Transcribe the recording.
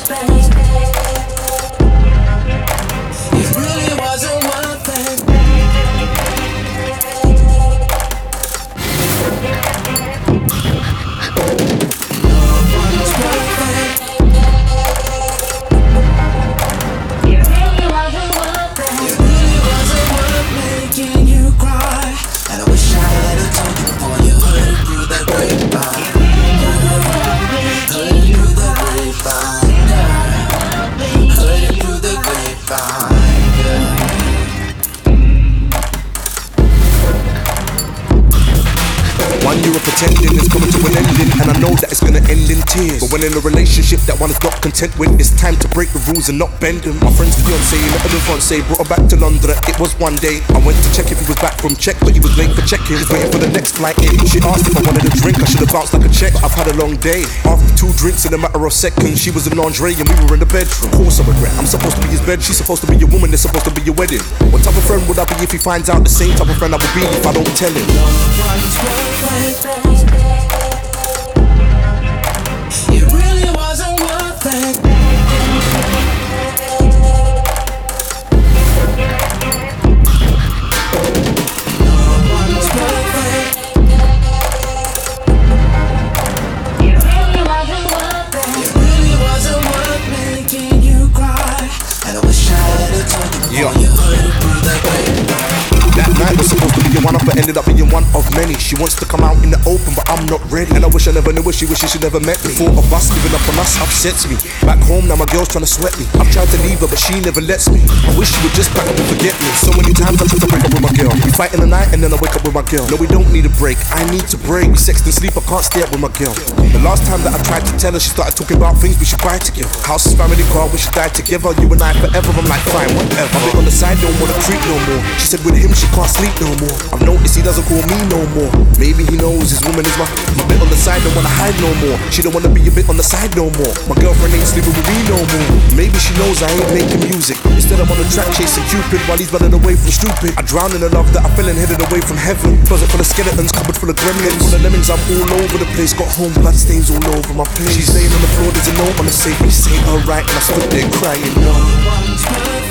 It really wasn't one thing. You were pretending it's coming to an ending, and I know that it's gonna end in tears. But when in a relationship that one is not content with, it's time to break the rules and not bend them. My friend's fiance, met him in fiance, brought her back to London. It was one day. I went to check if he was back from check, but he was late for check-in. He's waiting for the next flight in. She asked if I wanted a drink, I should have bounced like a check. I've had a long day. After 2 drinks in a matter of seconds, she was in lingerie and we were in the bedroom. Of course I regret. I'm supposed to be his bed, she's supposed to be your woman, it's supposed to be your wedding. What type of friend would I be if he finds out? The same type of friend I would be if I don't tell him. It really wasn't one thing. It really wasn't worth making you cry. And I wish I had a told you before you heard it through that grapevine. That night was supposed to be one of, but ended up being one of many. She wants to come out in the open, but I'm not ready. And I wish I never knew her, she wishes she never met me. The thought of us giving up on us upsets me. Back home, now my girl's trying to sweat me. I've tried to leave her, but she never lets me. I wish she would just back up and forget me. So many times I try to break up with my girl. We fight in the night, and then I wake up with my girl. No, we don't need a break, I need to break. We sex and sleep, I can't stay up with my girl. The last time that I tried to tell her, she started talking about things we should buy together. Houses, family, car, we should die together. You and I forever, I'm like fine, whatever. A bit on the side, don't wanna creep no more. She said with him, she can't sleep no more. I've noticed he doesn't call me no more. Maybe he knows his woman is my bit on the side, don't wanna hide no more. She don't wanna be a bit on the side no more. My girlfriend ain't sleeping with me no more. Maybe she knows I ain't making music. Instead I'm on the track chasing Cupid while he's running away from stupid. I drown in the love that I fell and headed away from heaven. Closet full of skeletons, cupboard full of gremlins. Full of lemons, I'm all over the place. Got home, blood stains all over my place. She's laying on the floor, there's a note on the safe. When you say alright, and I stood there crying. No one's